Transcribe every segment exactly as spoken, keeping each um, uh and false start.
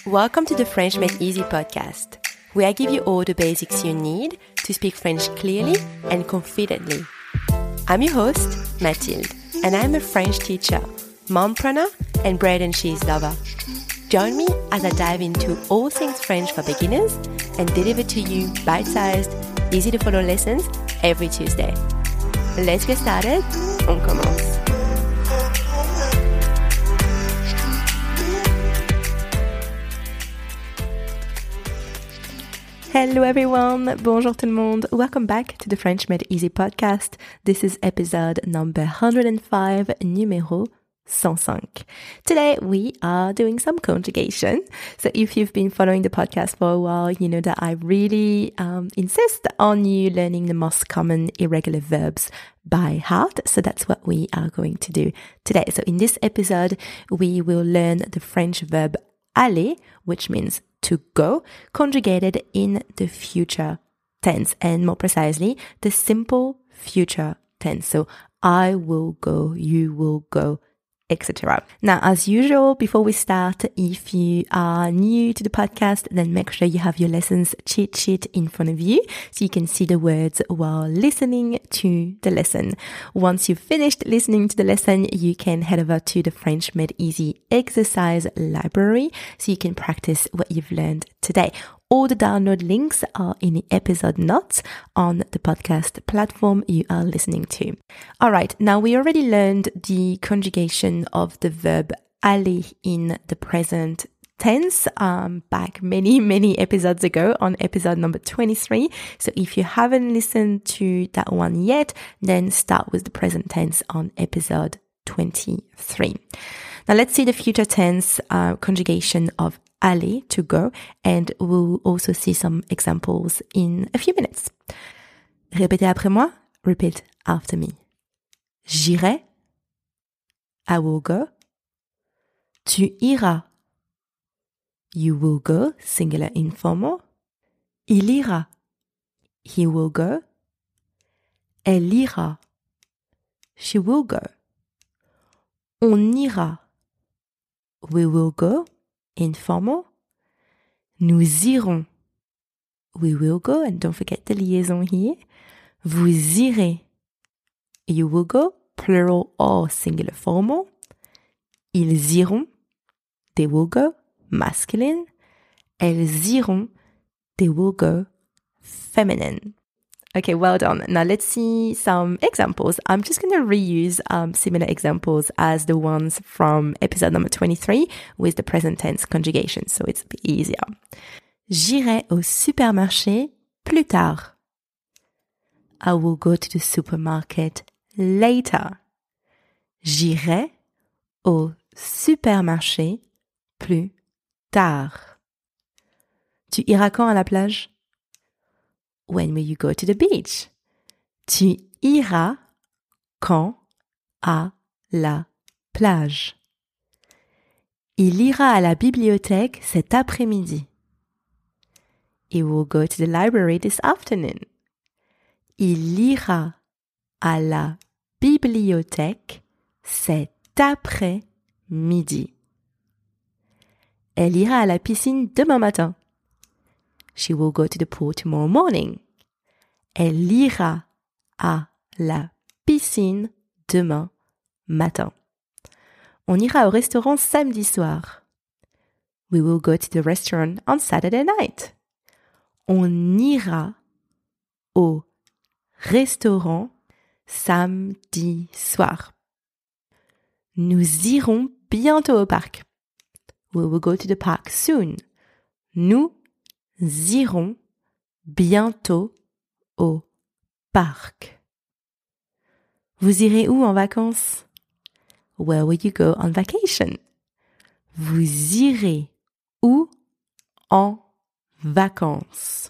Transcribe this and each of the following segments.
Welcome to the French Made Easy podcast, where I give you all the basics you need to speak French clearly and confidently. I'm your host, Mathilde, and I'm a French teacher, mompreneur, and bread and cheese lover. Join me as I dive into all things French for beginners and deliver to you bite-sized, easy-to-follow lessons every Tuesday. Let's get started. On commence. Hello everyone, bonjour tout le monde. Welcome back to the French Made Easy podcast. This is episode number one hundred five, numéro one hundred five. Today we are doing some conjugation. So if you've been following the podcast for a while, you know that I really um, insist on you learning the most common irregular verbs by heart. So that's what we are going to do today. So in this episode, we will learn the French verb aller, which means to go, conjugated in the future tense, and more precisely, the simple future tense. So I will go, you will go, et cetera. Now, as usual, before we start, if you are new to the podcast, then make sure you have your lessons cheat sheet in front of you so you can see the words while listening to the lesson. Once you've finished listening to the lesson, you can head over to the French Made Easy exercise library so you can practice what you've learned today. All the download links are in the episode notes on the podcast platform you are listening to. All right, now we already learned the conjugation of the verb aller in the present tense um, back many, many episodes ago on episode number twenty-three. So if you haven't listened to that one yet, then start with the present tense on episode twenty-three. Now let's see the future tense uh, conjugation of aller, to go, and we'll also see some examples in a few minutes. Répétez après moi. Repeat after me. J'irai. I will go. Tu iras. You will go, singular informal. Il ira. He will go. Elle ira. She will go. On ira. We will go, informal. Nous irons. We will go, and don't forget the liaison here. Vous irez. You will go, plural or singular formal. Ils iront. They will go, masculine. Elles iront. They will go, feminine. Okay, well done. Now let's see some examples. I'm just going to reuse um, similar examples as the ones from episode number twenty-three with the present tense conjugation, so it's a bit easier. J'irai au supermarché plus tard. I will go to the supermarket later. J'irai au supermarché plus tard. Tu iras quand à la plage? When will you go to the beach? Tu iras quand à la plage? Il ira à la bibliothèque cet après-midi. He will go to the library this afternoon. Il ira à la bibliothèque cet après-midi. Elle ira à la piscine demain matin. She will go to the pool tomorrow morning. Elle ira à la piscine demain matin. On ira au restaurant samedi soir. We will go to the restaurant on Saturday night. On ira au restaurant samedi soir. Nous irons bientôt au parc. We will go to the park soon. Nous irons bientôt au parc. Vous irez où en vacances? Where will you go on vacation? Vous irez où en vacances?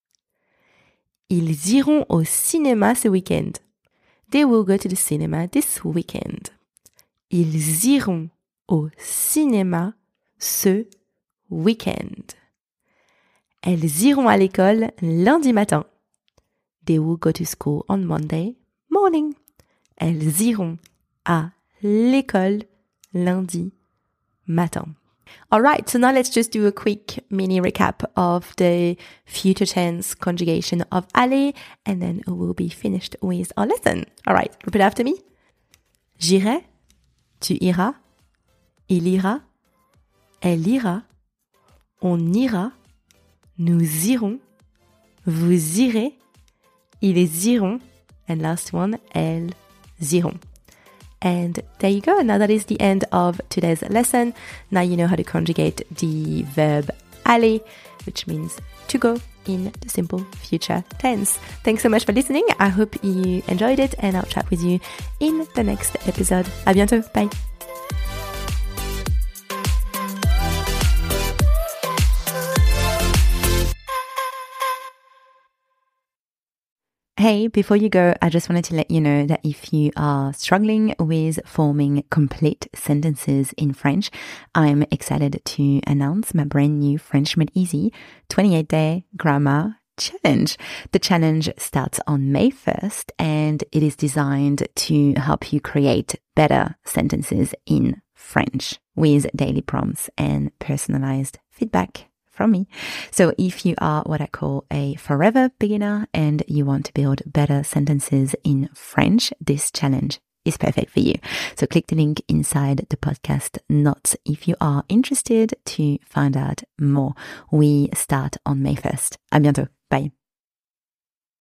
Ils iront au cinéma ce week-end. They will go to the cinema this weekend. Ils iront au cinéma ce week-end. Elles iront à l'école lundi matin. They will go to school on Monday morning. Elles iront à l'école lundi matin. All right, so now let's just do a quick mini recap of the future tense conjugation of aller, and then we'll be finished with our lesson. All right, repeat after me. J'irai, tu iras, il ira, elle ira, on ira, nous irons, vous irez, ils iront, and last one, elles iront. And there you go. Now that is the end of today's lesson. Now you know how to conjugate the verb aller, which means to go in the simple future tense. Thanks so much for listening. I hope you enjoyed it, and I'll chat with you in the next episode. À bientôt. Bye. Hey, before you go, I just wanted to let you know that if you are struggling with forming complete sentences in French, I'm excited to announce my brand new French Made Easy twenty-eight day grammar challenge. The challenge starts on May first, and it is designed to help you create better sentences in French with daily prompts and personalized feedback from me. So if you are what I call a forever beginner and you want to build better sentences in French, this challenge is perfect for you. So click the link inside the podcast notes if you are interested to find out more. We start on May first. À bientôt. Bye.